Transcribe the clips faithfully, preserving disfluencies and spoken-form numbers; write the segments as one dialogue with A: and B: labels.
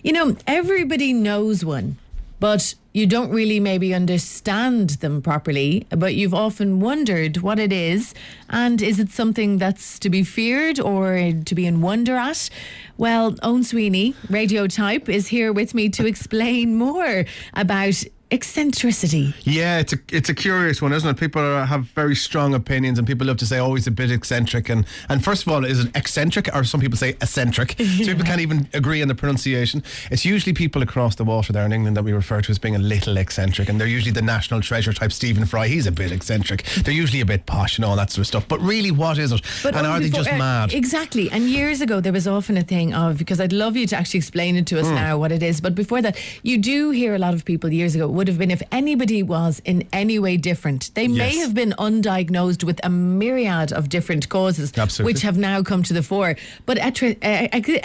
A: You know, everybody knows one, but you don't really maybe understand them properly, but you've often wondered what it is, and is it something that's to be feared or to be in wonder at? Well, Owen Sweeney, Radiotype, is here with me to explain more about eccentricity.
B: Yeah, it's a it's a curious one, isn't it? People are, have very strong opinions, and people love to say, oh, he's a bit eccentric. And, and first of all, is it eccentric, or some people say eccentric? Yeah. So people can't even agree on the pronunciation. It's usually people across the water there in England that we refer to as being a little eccentric, and they're usually the national treasure type Stephen Fry. He's a bit eccentric. They're usually a bit posh and all that sort of stuff. But really, what is it?
A: But
B: and are
A: before,
B: they just
A: uh,
B: mad?
A: Exactly. And years ago, there was often a thing of, because I'd love you to actually explain it to us mm. now what it is. But before that, you do hear a lot of people years ago, it would have been if anybody was in any way different. They yes. may have been undiagnosed with a myriad of different causes,
B: Absolutely.
A: which have now come to the fore. But eccentricity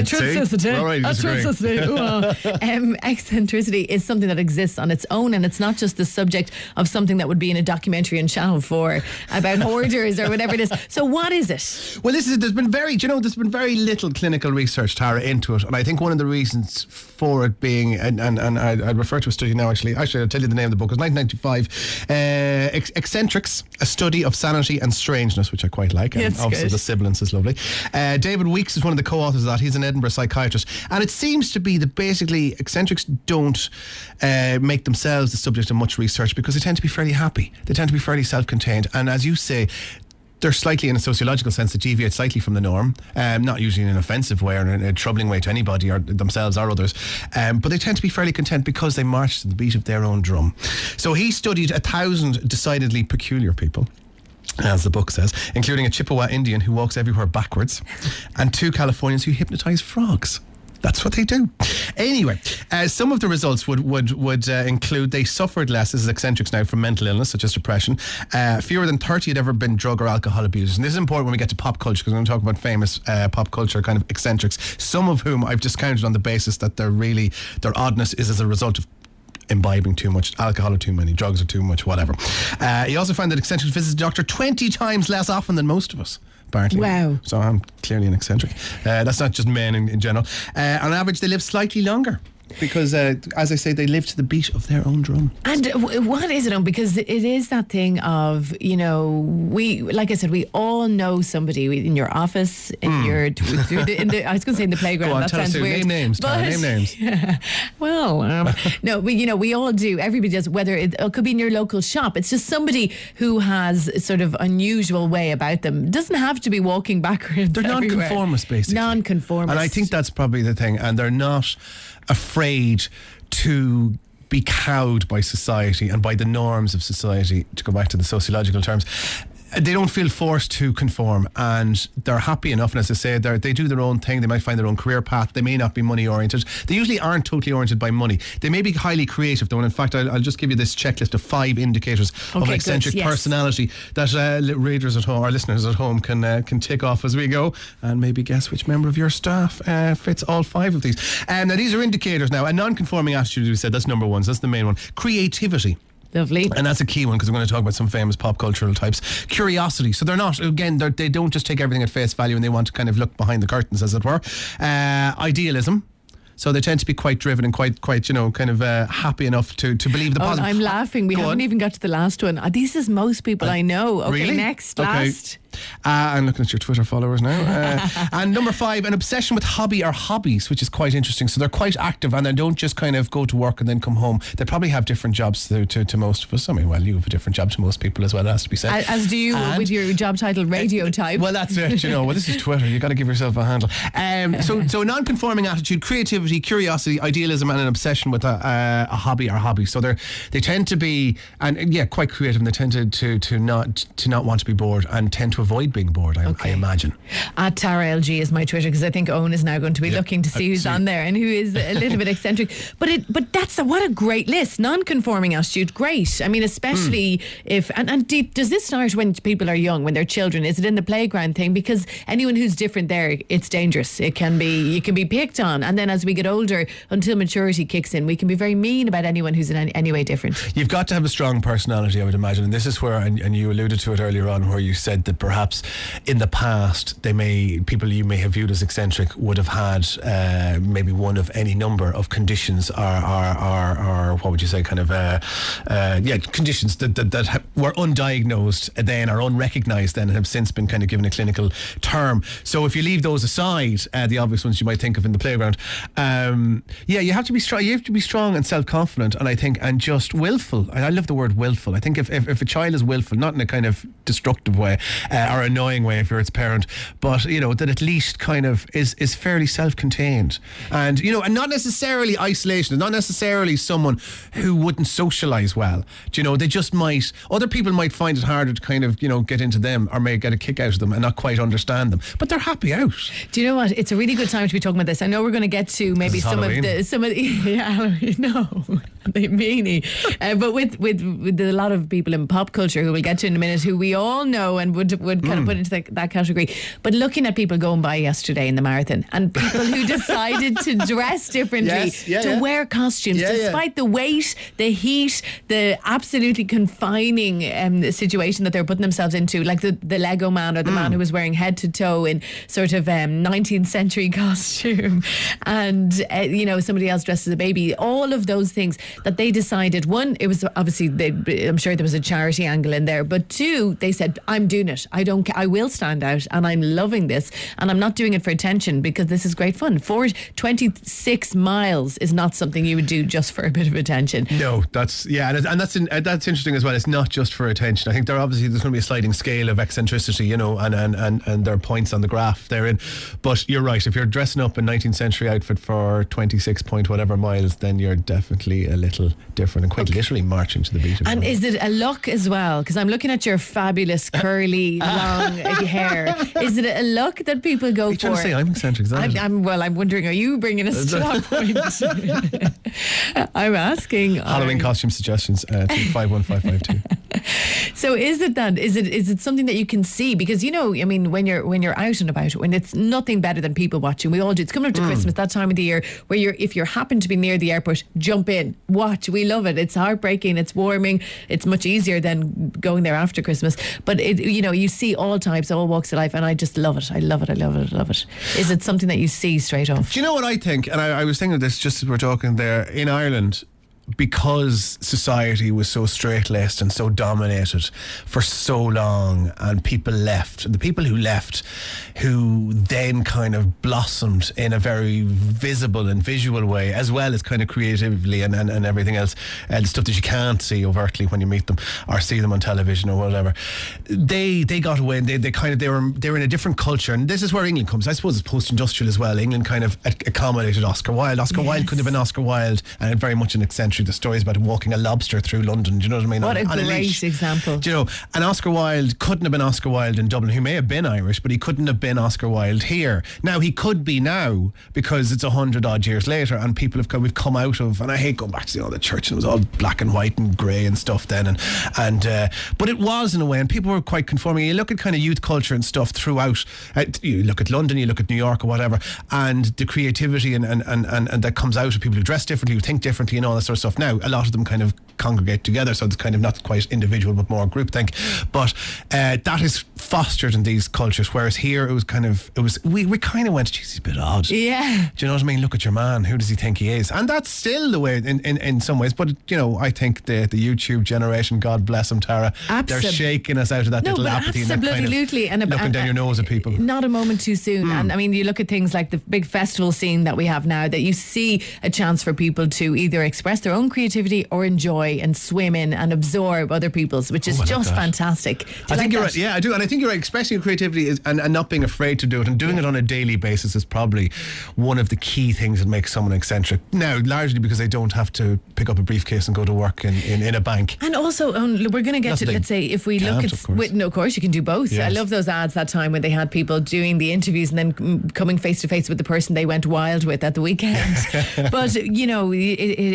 A: is something that exists on its own, and it's not just the subject of something that would be in a documentary on Channel four about hoarders or whatever it is. So what is it?
B: Well, this is there's been very, you know, there's been very little clinical research, Tara, into it, and I think one of the reasons for it being, and, and, and I, I refer to a study now, actually, actually I'll tell you the name of the book. It was nineteen ninety-five. Uh, Eccentrics, A Study of Sanity and Strangeness, which I quite like. And
A: That's
B: obviously
A: good.
B: The sibilance is lovely. Uh, David Weeks is one of the co-authors of that. He's an Edinburgh psychiatrist. And it seems to be that basically eccentrics don't uh, make themselves the subject of much research because they tend to be fairly happy. They tend to be fairly self-contained. And as you say, they're slightly, in a sociological sense, that deviate slightly from the norm, um, not usually in an offensive way or in a troubling way to anybody or themselves or others, um, but they tend to be fairly content because they march to the beat of their own drum. So he studied a thousand decidedly peculiar people, as the book says, including a Chippewa Indian who walks everywhere backwards and two Californians who hypnotise frogs. That's what they do. Anyway, uh, some of the results would would would uh, include they suffered less, this is eccentrics now, from mental illness such as depression. Uh, fewer than thirty had ever been drug or alcohol abusers. And this is important when we get to pop culture, because we're going to talk about famous uh, pop culture kind of eccentrics, some of whom I've discounted on the basis that they're really, their oddness is as a result of imbibing too much alcohol or too many drugs or too much whatever. Uh, he also found that eccentrics visit the doctor twenty times less often than most of us, apparently.
A: Wow.
B: So I'm clearly an eccentric. Uh, that's not just men in, in general. Uh, on average, they live slightly longer because, uh, as I say, they live to the beat of their own drum.
A: And w- what is it on? Because it is that thing of, you know, we, like I said, we all know somebody in your office, in mm. your, through the, in the, I was going to say in the playground.
B: Go on,
A: that
B: tell
A: sounds
B: us
A: weird.
B: Name names, Tara, name names.
A: Yeah, well, um, no, we, you know, we all do. Everybody does, whether it, it could be in your local shop. It's just somebody who has a sort of unusual way about them. Doesn't have to be walking backwards.
B: They're
A: everywhere.
B: non-conformist, basically.
A: Non-conformist.
B: And I think that's probably the thing. And they're not afraid to be cowed by society and by the norms of society, to go back to the sociological terms. They don't feel forced to conform, and they're happy enough. And as I say, they they do their own thing. They might find their own career path. They may not be money oriented. They usually aren't totally oriented by money. They may be highly creative though. And in fact, I'll, I'll just give you this checklist of five indicators okay, of an eccentric good, yes. personality that uh, readers at home or listeners at home can uh, can tick off as we go, and maybe guess which member of your staff uh, fits all five of these. Um, now these are indicators. Now a non-conforming attitude, we said, that's number one. So that's the main one. Creativity.
A: Lovely.
B: And that's a key one because we're going to talk about some famous pop cultural types. Curiosity. So they're not, again, they're, they don't just take everything at face value and they want to kind of look behind the curtains, as it were. Uh, idealism. So they tend to be quite driven and quite, quite, you know, kind of uh, happy enough to, to believe the
A: oh,
B: positive.
A: I'm laughing. We
B: Go
A: haven't
B: on.
A: even got to the last one. Uh, this is most people uh, I know. Okay,
B: really?
A: next,
B: okay.
A: last.
B: Uh, I'm looking at your Twitter followers now. Uh, and number five, an obsession with hobby or hobbies, which is quite interesting. So they're quite active and they don't just kind of go to work and then come home. They probably have different jobs to, to, to most of us. I mean, well, you have a different job to most people as well, it has to be said.
A: As, as do you and with your job title, Radiotype.
B: Well, that's it, you know. Well, this is Twitter. You've got to give yourself a handle. Um, so, so non-conforming attitude, creativity, curiosity, idealism, and an obsession with a, a, a hobby or hobby. So they they tend to be, and yeah, quite creative, and they tend to, to, to not to not want to be bored and tend to avoid being bored. I, okay. I imagine.
A: At Tara L G is my Twitter, because I think Owen is now going to be yeah. looking to see who's see. on there and who is a little bit eccentric. But it, but that's a, what a great list. Non-conforming attitude, great. I mean, especially mm. if and, and do, does this start when people are young, when they're children? Is it in the playground thing? Because anyone who's different there, it's dangerous. It can be you can be picked on, and then as we get older, until maturity kicks in, we can be very mean about anyone who's in any, any way different.
B: You've got to have a strong personality, I would imagine, and this is where, and, and you alluded to it earlier on, where you said that perhaps perhaps in the past they may people you may have viewed as eccentric would have had uh, maybe one of any number of conditions or, or, or, or what would you say, kind of uh, uh, yeah conditions that that, that ha- were undiagnosed then or unrecognised then and have since been kind of given a clinical term. So if you leave those aside, uh, the obvious ones you might think of in the playground, um, yeah, you have to be strong. You have to be strong and self-confident, and I think and just willful. And I love the word willful. I think if, if if a child is willful, not in a kind of destructive way uh, or annoying way if you're its parent, but you know that at least kind of is is fairly self-contained, and you know, and not necessarily isolation, not necessarily someone who wouldn't socialise well. Do you know, they just might. Other people might find it harder to kind of you know get into them or may get a kick out of them and not quite understand them, but they're happy out.
A: Do you know what? It's a really good time to be talking about this. I know we're going to get to maybe some
B: Halloween.
A: of the some of the yeah, Halloween, no, the meanie, uh, but with, with with a lot of people in pop culture who we'll get to in a minute, who we all know and would would kind mm. of put into the, that category. But looking at people going by yesterday in the marathon and people who decided to dress differently,
B: yes, yeah,
A: to
B: yeah.
A: wear costumes,
B: yeah,
A: despite
B: yeah.
A: the weight, the heat, the absolutely confining um, situation that they're putting themselves into, like the, the Lego man or the mm. man who was wearing head to toe in sort of um, nineteenth century costume, and uh, you know, somebody else dressed as a baby. All of those things that they decided. One, it was obviously they, I'm sure there was a charity angle in there, but two, they said, I'm doing it. I don't. I will stand out, and I'm loving this, and I'm not doing it for attention because this is great fun. For twenty-six miles is not something you would do just for a bit of attention.
B: No, that's yeah, and, and that's in, uh, that's interesting as well. It's not just for attention. I think there obviously there's going to be a sliding scale of eccentricity, you know, and and, and, and there are points on the graph therein. But you're right. If you're dressing up in nineteenth century outfit for twenty-six point whatever miles, then you're definitely a little different and quite okay. literally marching to the beat of
A: And
B: it.
A: is it a look as well? Because I'm looking at your fabulous curly long hair. Is it a look that people go
B: Are you
A: for?
B: trying to say I'm eccentric? Is that
A: I'm,
B: it?
A: I'm well. I'm wondering, are you bringing us to that point? I'm asking.
B: Halloween
A: are,
B: costume suggestions uh, to five one five five two.
A: So is it that? Is it is it something that you can see? Because you know, I mean, when you're when you're out and about, when it's nothing better than people watching. We all do. It's coming up to mm. Christmas, that time of the year where you're if you happen to be near the airport, jump in, watch. We love it. It's heartbreaking. It's warming. It's much easier than going there after Christmas. But it, you know, you see all types, all walks of life, and I just love it. I love it. I love it. I love it. Is it something that you see straight off?
B: Do you know what I think? And I, I was thinking of this just as we're talking there. In Ireland, because society was so straight-laced and so dominated for so long, and people left, and the people who left, who then kind of blossomed in a very visible and visual way, as well as kind of creatively and, and, and everything else, and uh, stuff that you can't see overtly when you meet them or see them on television or whatever. They they got away, and they, they kind of they were they were in a different culture, and this is where England comes. I suppose it's post-industrial as well. England kind of accommodated Oscar Wilde. Oscar yes. Wilde couldn't have been Oscar Wilde, and very much an eccentric. The stories about him walking a lobster through London, do you know what I mean?
A: What
B: on,
A: a
B: on
A: great
B: a leash.
A: example.
B: Do you know, and Oscar Wilde couldn't have been Oscar Wilde in Dublin, who may have been Irish, but he couldn't have been Oscar Wilde here. Now he could be now because it's a hundred odd years later, and people have come, we've come out of, and I hate going back to you know the church, and it was all black and white and grey and stuff then, and and uh, but it was in a way, and people were quite conforming. You look at kind of youth culture and stuff throughout. Uh, you look at London, you look at New York or whatever, and the creativity and and, and, and and that comes out of people who dress differently, who think differently, and all that sort of stuff. Now a lot of them kind of congregate together, so it's kind of not quite individual but more groupthink, but uh, that is fostered in these cultures, whereas here it was kind of it was we, we kind of went, geez, he's a bit odd,
A: yeah,
B: do you know what I mean? Look at your man, who does he think he is? And that's still the way in, in, in some ways, but you know, I think the the YouTube generation, God bless them, Tara, Absol- they're shaking us out of that
A: no,
B: little
A: but
B: apathy and that kind of
A: and a,
B: looking
A: and,
B: down your nose at people.
A: Not a moment too soon. Mm. And I mean, you look at things like the big festival scene that we have now, that you see a chance for people to either express their own creativity or enjoy and swim in and absorb other people's, which is oh, just like fantastic. Do you
B: I think
A: like
B: you're
A: that?
B: right. Yeah, I do. And I think you're right. Expressing your creativity is, and, and not being afraid to do it, and doing yeah. it on a daily basis is probably one of the key things that makes someone eccentric. Now, largely because they don't have to pick up a briefcase and go to work in, in, in a bank.
A: And also, um, we're going to get to, let's say, if we look at...
B: Of course.
A: With, no, of course, you can do both.
B: Yes.
A: I love those ads that time when they had people doing the interviews and then coming face to face with the person they went wild with at the weekend. But, you know, it, it, it,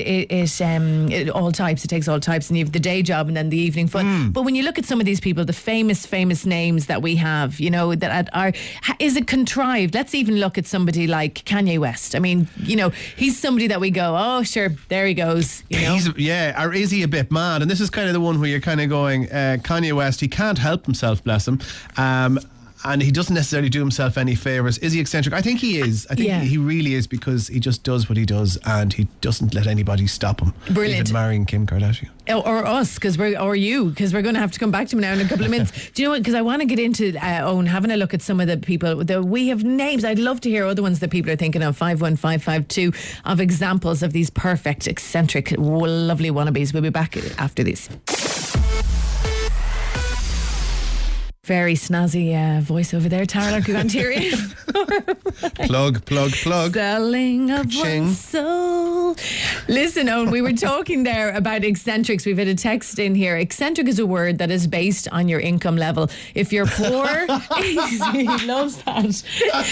A: it, um, it all types. It takes all types, and you have the day job and then the evening fun. Mm. But when you look at some of these people, the famous, famous names that we have, you know, that are, is it contrived? Let's even look at somebody like Kanye West. I mean, you know, he's somebody that we go, oh, sure, there he goes. You know?
B: He's, yeah, or is he a bit mad? And this is kind of the one where you're kind of going, uh, Kanye West, he can't help himself, bless him. Um, and he doesn't necessarily do himself any favours. Is he eccentric? I think he is. I think yeah. he really is, because he just does what he does and he doesn't let anybody stop him.
A: Brilliant.
B: Even marrying Kim Kardashian.
A: Or, or us, because we're, or you, because we're going to have to come back to him now in a couple of minutes. Do you know what? Because I want to get into uh, Owen, having a look at some of the people that we have names. I'd love to hear other ones that people are thinking of. five one five five two of examples of these perfect, eccentric, lovely wannabes. We'll be back after these. Very snazzy uh, voice over there, Tara Larkin.
B: Plug, plug, plug.
A: Selling of one soul. Listen, Owen, we were talking there about eccentrics. We've had a text in here. Eccentric is a word that is based on your income level. If you're poor, he loves that.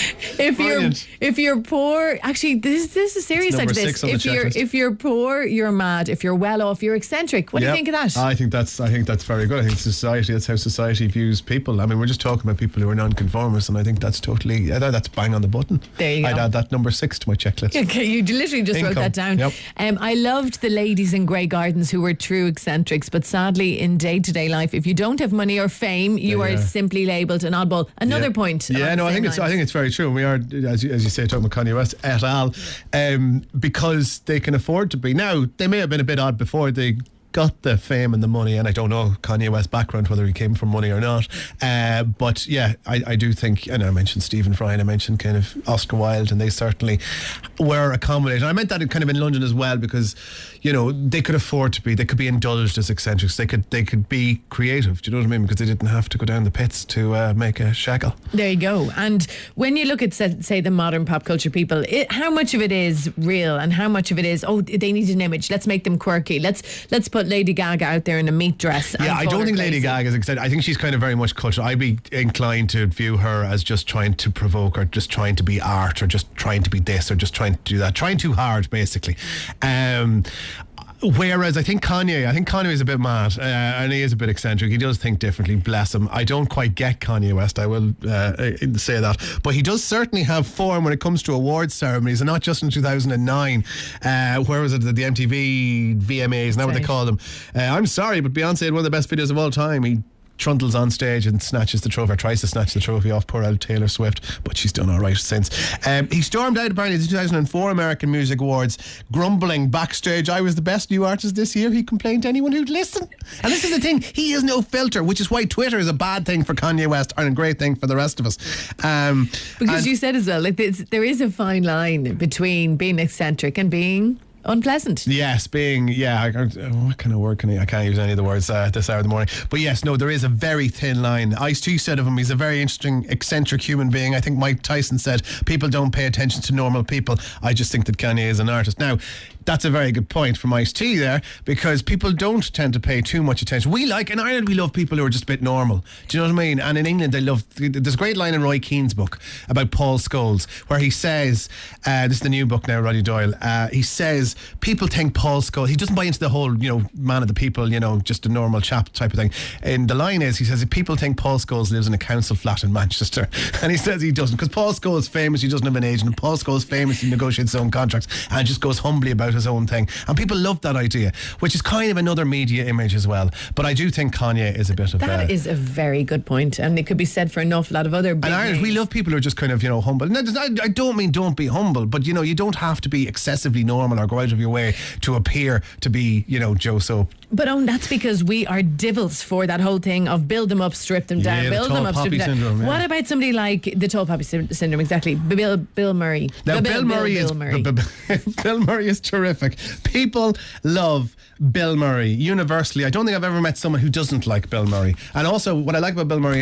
A: If
B: Brilliant.
A: you're if you're poor, actually, this this is a serious side to this. If you're
B: checklist.
A: if you're poor, you're mad. If you're well off, you're eccentric. What yep. do you think of that?
B: I think that's I think that's very good. I think society. That's how society views people. I mean, we're just talking about people who are non-conformists, and I think that's totally yeah, that's bang on the button.
A: There you go.
B: I'd add that number six to my checklist.
A: Okay, you literally just
B: Income.
A: wrote that down.
B: Yep.
A: Um, I loved the ladies in Grey Gardens who were true eccentrics, but sadly, in day-to-day life, if you don't have money or fame, you yeah. are simply labelled an oddball. Another
B: yeah.
A: point.
B: Yeah, no, I think lines. it's I think it's very true. And we are, as you, as you say, talking about Kanye West et al. Um, because they can afford to be. Now, they may have been a bit odd before they got the fame and the money, and I don't know Kanye West's background, whether he came from money or not, uh, but yeah, I, I do think, and I mentioned Stephen Fry and I mentioned kind of Oscar Wilde, and they certainly were accommodated. I meant that kind of in London as well, because you know they could afford to be, they could be indulged as eccentrics, they could they could be creative, do you know what I mean, because they didn't have to go down the pits to uh, make a shekel.
A: There you go. And when you look at say the modern pop culture people, it, how much of it is real and how much of it is, oh, they need an image, let's make them quirky, let's let's put Lady Gaga out there in a meat dress.
B: Yeah, I don't think Lady Gaga is excited. I think she's kind of very much cultural. I'd be inclined to view her as just trying to provoke, or just trying to be art, or just trying to be this, or just trying to do that, trying too hard basically. Um Whereas I think Kanye, I think Kanye is a bit mad, uh, and he is a bit eccentric. He does think differently, bless him. I don't quite get Kanye West, I will uh, say that. But he does certainly have form when it comes to awards ceremonies, and not just in two thousand nine. Uh, where was it? The M T V V M As, is that what they call them? Uh, I'm sorry, but Beyonce had one of the best videos of all time. He trundles on stage and snatches the trophy, or tries to snatch the trophy off poor old Taylor Swift, but she's done all right since. Um, he stormed out apparently the two thousand four American Music Awards, grumbling backstage, I was the best new artist this year. He complained to anyone who'd listen. And this is the thing, he has no filter, which is why Twitter is a bad thing for Kanye West and a great thing for the rest of us. Um,
A: because you said as well, like there is a fine line between being eccentric and being unpleasant.
B: Yes, being, yeah, I, what kind of word can I, I can't use any of the words uh, at this hour of the morning. But yes, no, there is a very thin line. Ice-T said of him, he's a very interesting, eccentric human being. I think Mike Tyson said, people don't pay attention to normal people. I just think that Kanye is an artist. Now, that's a very good point from Ice-T there, because people don't tend to pay too much attention. We like, in Ireland, we love people who are just a bit normal. Do you know what I mean? And in England, they love, there's a great line in Roy Keane's book about Paul Scholes, where he says, uh, this is the new book now, Roddy Doyle, uh, he says, people think Paul Scholes, he doesn't buy into the whole, you know, man of the people, you know, just a normal chap type of thing. And the line is, he says, if people think Paul Scholes lives in a council flat in Manchester, and he says he doesn't, because Paul Scholes is famous, he doesn't have an agent, and Paul Scholes famously negotiates his own contracts and just goes humbly about his own thing. And people love that idea, which is kind of another media image as well. But I do think Kanye is a bit of
A: that
B: a,
A: is a very good point, and it could be said for an awful lot of other big
B: and Ireland, we love people who are just kind of, you know, humble. And I, I don't mean don't be humble, but you know, you don't have to be excessively normal or go out of your way to appear to be, you know, Joe Soap.
A: But oh, that's because we are divils for that whole thing of build them up, strip them down,
B: yeah,
A: build
B: the
A: them up, strip them
B: syndrome,
A: down.
B: Yeah.
A: What about somebody like the tall poppy sy- syndrome? Exactly, Bill Bill Murray.
B: Now Bill, Bill Murray
A: Bill,
B: is
A: Bill Murray.
B: B- B- Bill Murray is terrific. People love Bill Murray universally. I don't think I've ever met someone who doesn't like Bill Murray. And also, what I like about Bill Murray is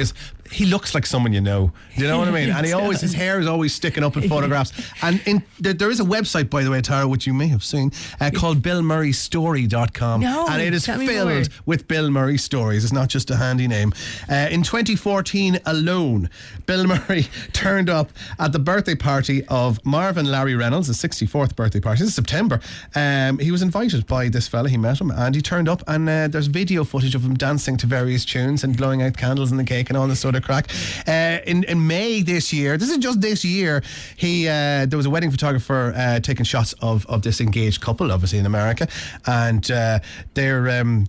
B: he looks like someone you know. Do you know what I mean? And he always, his hair is always sticking up in photographs. And in, there, there is a website, by the way, Tara, which you may have seen, uh, called bill murray story dot com.
A: No,
B: and it is
A: tell me
B: filled
A: more.
B: with Bill Murray stories. It's not just a handy name. Uh, in twenty fourteen alone, Bill Murray turned up at the birthday party of Marvin Larry Reynolds, his sixty-fourth birthday party. This is September. Um, he was invited by this fella. He met him and he turned up, and uh, there's video footage of him dancing to various tunes and blowing out candles in the cake and all this sort of crack. Uh, in, in May this year, this is just this year, he uh, there was a wedding photographer uh, taking shots of, of this engaged couple, obviously in America, and uh, they're um,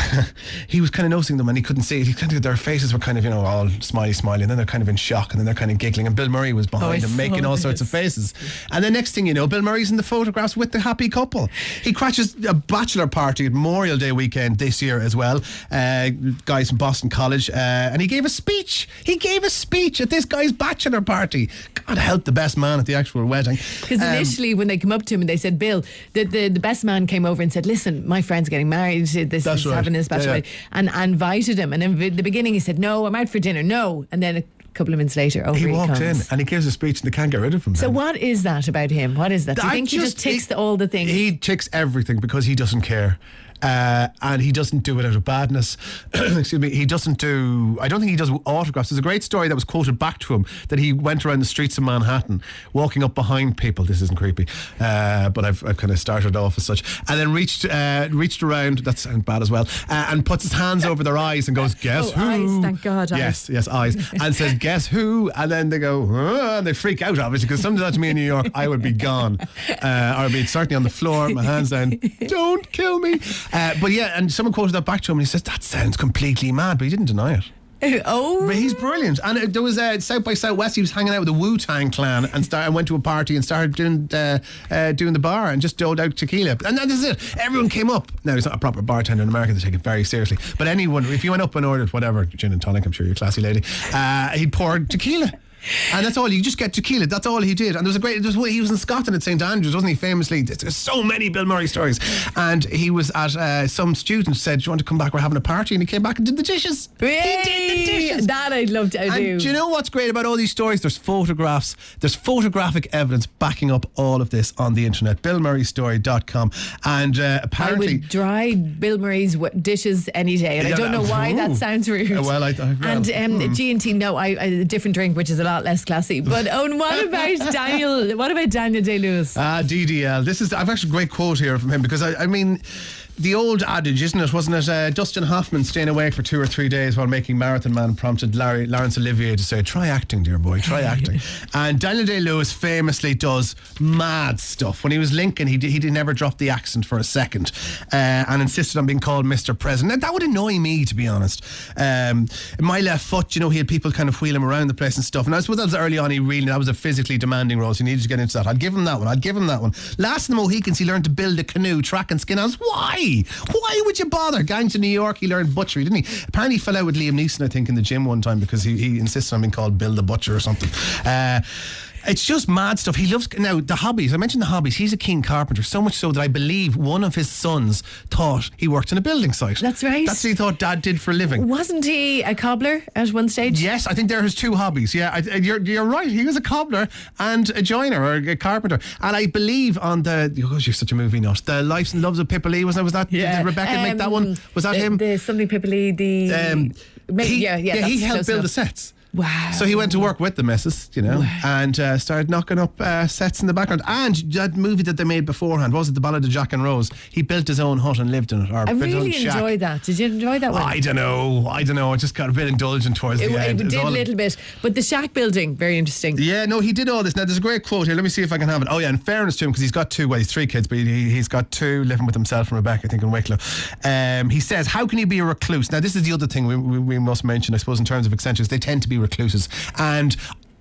B: he was kind of noticing them and he couldn't see it. He kind of, their faces were kind of, you know, all smiley smiley, and then they're kind of in shock, and then they're kind of giggling, and Bill Murray was behind
A: Oh,
B: them making
A: saw
B: all
A: this.
B: sorts of faces. And the next thing you know, Bill Murray's in the photographs with the happy couple. He crashes a bachelor party at Memorial Day weekend this year as well. Uh, guys from Boston College, uh, and he gave a speech. He gave a speech at this guy's bachelor party. God help the best man at the actual wedding.
A: Because
B: Um,
A: initially, when they come up to him and they said, Bill, the, the, the best man came over and said, listen, my friend's getting married. This
B: That's
A: is
B: right.
A: having his bachelor
B: Yeah, yeah.
A: party. And, and invited him. And in the beginning, he said, no, I'm out for dinner. No. And then a couple of minutes later, over
B: he
A: he,
B: walked in
A: comes.
B: and he gives a speech and they can't get rid of him.
A: So
B: then.
A: what is that about him? What is that? Do you
B: I
A: think he just ticks
B: he-
A: the, all the things?
B: He ticks everything because he doesn't care. Uh, and he doesn't do it out of badness. Excuse me. He doesn't do. I don't think he does autographs. There's a great story that was quoted back to him that he went around the streets of Manhattan, walking up behind people. This isn't creepy, uh, but I've, I've kind of started off as such, and then reached uh, reached around. That sounds bad as well. Uh, and puts his hands over their eyes and goes, "Guess
A: Oh,
B: who?"
A: eyes, thank God, eyes.
B: Yes, yes, eyes. And says, "Guess who?" And then they go, "Huh," and they freak out obviously because something like that to me in New York, I would be gone, uh, or I'd be certainly on the floor, my hands down. Don't kill me. Uh, but yeah, and someone quoted that back to him and he says, that sounds completely mad, but he didn't deny it.
A: Oh,
B: But he's brilliant. And uh, there was uh, South by Southwest, he was hanging out with the Wu-Tang Clan and, start, and went to a party and started doing, uh, uh, doing the bar and just doled out tequila. And that is it. Everyone came up. Now, he's not a proper bartender in America, they take it very seriously. But anyone, if you went up and ordered whatever, gin and tonic, I'm sure you're a classy lady, uh, he'd pour tequila. And that's all, you just get tequila. That's all he did. And there was a great, there was, he was in Scotland at Saint Andrews, wasn't he, famously? There's so many Bill Murray stories. And he was at, uh, some student said, do you want to come back, we're having a party? And he came back and did the dishes. He did the dishes.
A: that I'd love to
B: And
A: do.
B: do you know what's great about all these stories? There's photographs, there's photographic evidence backing up all of this on the internet. bill murray story dot com. And uh,
A: I
B: apparently...
A: would dry Bill Murray's w- dishes any day, and
B: Yeah,
A: I don't know
B: that-
A: why
B: ooh.
A: that sounds rude.
B: Uh, well, I- I- well,
A: and um, G and T, no, I, I, a different drink, which is a lot less classy. But Owen, what about Daniel? What about Daniel Day-Lewis?
B: Ah, D D L. This is, I've actually a great quote here from him because I, I mean, the old adage, isn't it? Wasn't it? Uh, Dustin Hoffman staying awake for two or three days while making Marathon Man prompted Larry, Laurence Olivier to say, try acting, dear boy, try acting. And Daniel Day-Lewis famously does mad stuff. When he was Lincoln, he, he never dropped the accent for a second uh, and insisted on being called Mister President. Now, that would annoy me, to be honest. Um, in My Left Foot, you know, he had people kind of wheel him around the place and stuff. And I suppose that was early on, he really, that was a physically demanding role, so he needed to get into that. I'd give him that one. I'd give him that one. Last of the Mohicans, he learned to build a canoe, track and skin house. Why? Why would you bother? Gangs in New York, he learned butchery, didn't he? Apparently he fell out with Liam Neeson, I think, in the gym one time because he, he insisted on being called Bill the Butcher or something. Uh, It's just mad stuff. He loves, now the hobbies, I mentioned the hobbies, he's a keen carpenter, so much so that I believe one of his sons thought he worked in a building site.
A: That's right.
B: That's what he thought Dad did for a living.
A: Wasn't he a cobbler at one stage?
B: Yes, I think they're his two hobbies. Yeah, I, you're you're right. He was a cobbler and a joiner or a carpenter. And I believe on the, oh, you're such a movie nut, The Lives and Loves of Pippa Lee, was that, was that
A: Yeah.
B: did Rebecca make that
A: Um,
B: one? Was that
A: the,
B: him?
A: The something Pippa-Lee, the
B: Um,
A: Maybe-
B: he,
A: yeah, yeah,
B: he
A: that's
B: helped
A: close
B: build
A: enough.
B: the sets.
A: Wow.
B: So he went to work with the missus, you know, and uh, started knocking up uh, sets in the background. And that movie that they made beforehand, was it The Ballad of Jack and Rose? He built his own hut and lived in it. Or
A: I
B: built his own
A: really
B: shack.
A: enjoyed that. Did you enjoy that one?
B: I don't know. I don't know. I just got a bit indulgent towards
A: It,
B: the
A: it
B: end. It's
A: did a
B: all-
A: little bit. But the shack building, very interesting.
B: Yeah, no, he did all this. Now, there's a great quote here. Let me see if I can have it. Oh, yeah, in fairness to him, because he's got two, well, he's three kids, but he, he's got two living with himself and Rebecca, I think, in Wicklow. Um, he says, how can you be a recluse? Now, this is the other thing we, we, we must mention, I suppose, in terms of eccentrics. They tend to be recluses. And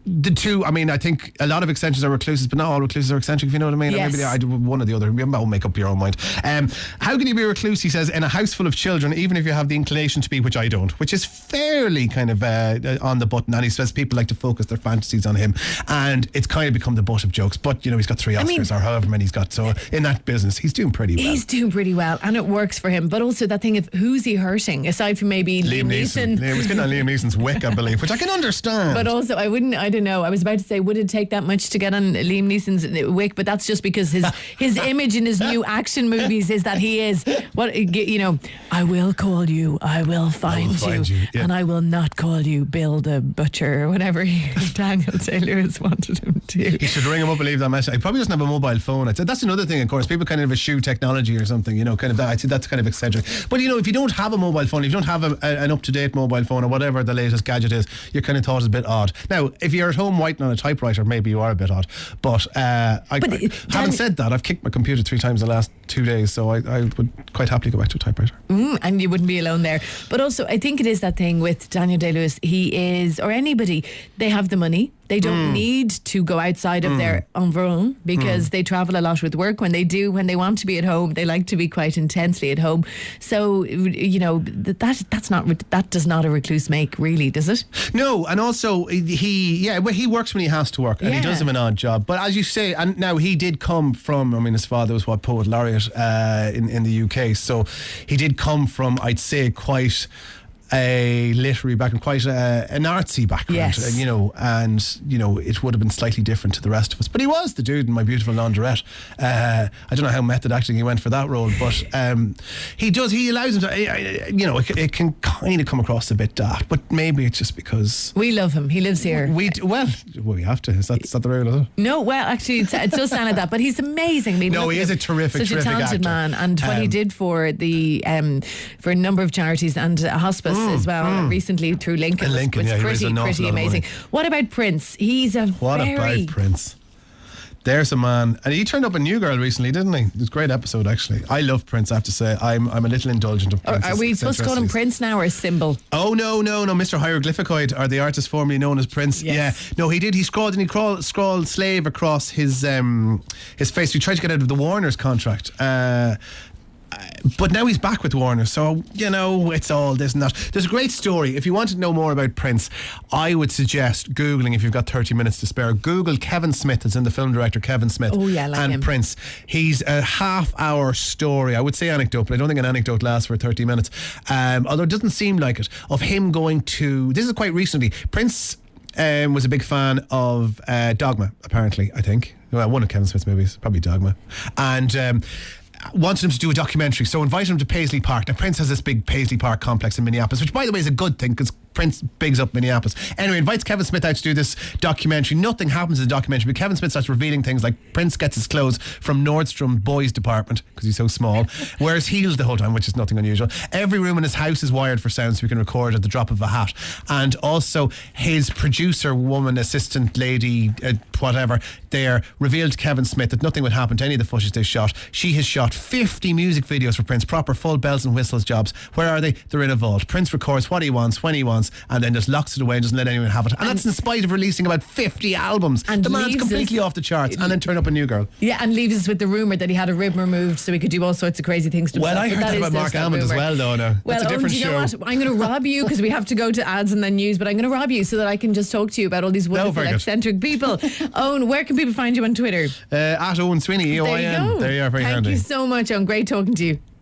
B: the two, I mean, I think a lot of eccentrics are recluses, but not all recluses are eccentric, if you know what I mean.
A: Yes.
B: Or maybe I do one or the other. I'll make up your own mind. Um, how can you be a recluse, he says, in a house full of children, even if you have the inclination to be, which I don't, which is fairly kind of uh, on the button. And he says people like to focus their fantasies on him. And it's kind of become the butt of jokes. But, you know, he's got three Oscars I mean, or however many he's got. So in that business, he's doing pretty well.
A: He's doing pretty well. And it works for him. But also that thing of who's he hurting, aside from maybe Liam, Liam Neeson.
B: Neeson. Yeah, it was getting on Liam Neeson's wick, I believe, which I can understand.
A: But also, I wouldn't, I don't know, I was about to say, would it take that much to get on Liam Neeson's wick? But that's just because his his image in his new action movies is that he is, what you know, I will call you, I will find, I will find you, you yeah. and I will not call you Bill the Butcher or whatever he, Daniel Day-Lewis wanted him to.
B: He should ring him up and leave that message. He probably doesn't have a mobile phone. I'd say that's another thing, of course. People kind of eschew technology or something, you know, kind of that. I'd say that's kind of eccentric. But, you know, if you don't have a mobile phone, if you don't have a, a, an up-to-date mobile phone or whatever the latest gadget is, you're kind of thought it's a bit odd. Now, if you're at home writing on a typewriter, maybe you are a bit odd. But, uh, I, but I, having said that, I've kicked my computer three times in the last two days, so I, I would quite happily go back to a typewriter.
A: Mm, and you wouldn't be alone there. But also, I think it is that thing with Daniel Day-Lewis. He is, or anybody, they have the money. They don't mm. need to go outside of mm. their environment because mm. they travel a lot with work. When they do, when they want to be at home, they like to be quite intensely at home. So, you know, that that's not that does not a recluse make, really, does it?
B: No, and also he, yeah, well, he works when he has to work, and yeah. he does have an odd job. But as you say, and now he did come from, I mean, his father was what, poet laureate uh, in in the U K, so he did come from, I'd say, quite a literary background, quite a, an artsy background,
A: yes.
B: and, you know, and you know it would have been slightly different to the rest of us. But he was the dude in My Beautiful Laundrette. Uh, I don't know how method acting he went for that role, but um, he does. He allows him to. You know, it, it can kind of come across a bit daft, but maybe it's just because
A: we love him. He lives here.
B: We do, well, well, we have to. Is that, is that the rule? Is it?
A: No, well, actually, it does sound like that. But he's amazing. I mean,
B: no, he is a terrific,
A: such
B: terrific
A: a talented
B: actor.
A: man, and what
B: um,
A: he did for the um, for a number of charities and a hospice mm, as well mm. recently through Lincoln.
B: Lincoln,
A: was, was
B: yeah,
A: pretty, pretty amazing. What about Prince? He's a
B: what
A: very
B: about Prince? There's a man, and he turned up in New Girl recently, didn't he? It was a great episode, actually. I love Prince, I have to say. I'm I'm a little indulgent of Prince.
A: Are, are we supposed to call him Prince now or Symbol?
B: Oh, no, no, no. Mister Hieroglyphicoid, or the artist formerly known as Prince.
A: Yes.
B: Yeah. No, he did. He scrawled and he crawled, scrawled slave across his um, his face. He tried to get out of the Warner's contract. Uh, But now he's back with Warner, so, you know, it's all this and that. There's a great story. If you want to know more about Prince, I would suggest Googling, if you've got thirty minutes to spare, Google Kevin Smith, as in the film director Kevin Smith.
A: Oh, yeah, like
B: and
A: him.
B: Prince. He's a half hour story. I would say anecdote, but I don't think an anecdote lasts for thirty minutes. Um, although it doesn't seem like it, of him going to, this is quite recently, Prince um, was a big fan of uh, Dogma, apparently, I think. Well, one of Kevin Smith's movies, probably Dogma. And um, wanted him to do a documentary, so invited him to Paisley Park. Now, Prince has this big Paisley Park complex in Minneapolis, which, by the way, is a good thing because Prince bigs up Minneapolis. Anyway, invites Kevin Smith out to do this documentary. Nothing happens in the documentary, but Kevin Smith starts revealing things like Prince gets his clothes from Nordstrom boys department because he's so small, wears heels the whole time, which is nothing unusual. Every room in his house is wired for sound so he can record at the drop of a hat. And also his producer woman, assistant lady, uh, whatever, there revealed to Kevin Smith that nothing would happen to any of the footage they shot. She has shot fifty music videos for Prince, proper full bells and whistles jobs. Where are they? They're in a vault. Prince records what he wants, when he wants, and then just locks it away and doesn't let anyone have it. And, and that's in spite of releasing about fifty albums. And the man's completely us, off the charts, and then turn up a New Girl.
A: Yeah, and leaves us with the rumour that he had a rib removed so he could do all sorts of crazy things to
B: Well,
A: himself.
B: I heard that, that about Mark Almond as well, though. No.
A: Well,
B: that's a different
A: oh, do you
B: show.
A: know what? I'm going to rob you because we have to go to ads and then news, but I'm going to rob you so that I can just talk to you about all these wonderful,
B: no,
A: eccentric people. Owen, where can people find you on Twitter?
B: Uh, at Owen Sweeney, E O I N.
A: There you go.
B: There you are, very
A: Thank
B: handy.
A: you so much, Owen. Great talking to you.